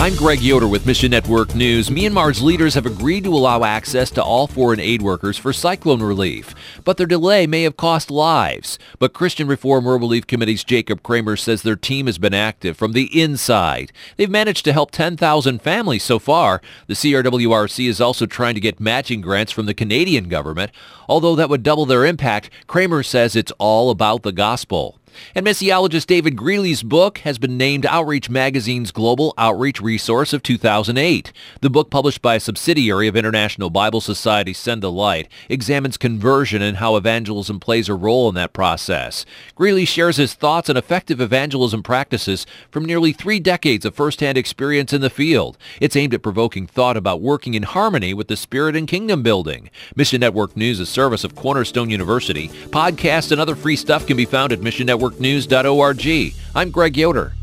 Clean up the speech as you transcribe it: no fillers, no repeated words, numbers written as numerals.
I'm Greg Yoder with Mission Network News. Myanmar's leaders have agreed to allow access to all foreign aid workers for cyclone relief, but their delay may have cost lives. But Christian Reform World Relief Committee's Jacob Kramer says their team has been active from the inside. They've managed to help 10,000 families so far. The CRWRC is also trying to get matching grants from the Canadian government. Although that would double their impact, Kramer says it's all about the gospel. And missiologist David Greeley's book has been named Outreach Magazine's Global Outreach Resource of 2008. The book, published by a subsidiary of International Bible Society Send the Light, examines conversion and how evangelism plays a role in that process. Greeley shares his thoughts on effective evangelism practices from nearly 3 decades of first-hand experience in the field. It's aimed at provoking thought about working in harmony with the Spirit and kingdom building. Mission Network News, a service of Cornerstone University. Podcasts and other free stuff can be found at missionnetworknews.org. I'm Greg Yoder.